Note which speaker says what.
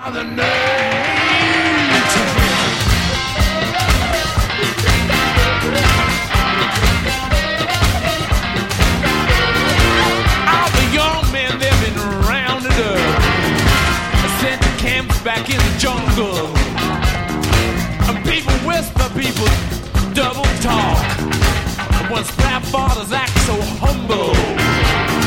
Speaker 1: the nerve to all the young men, they've been rounded up, sent to camps back in the jungle. And people whisper, people double talk. Once black fathers act so humble.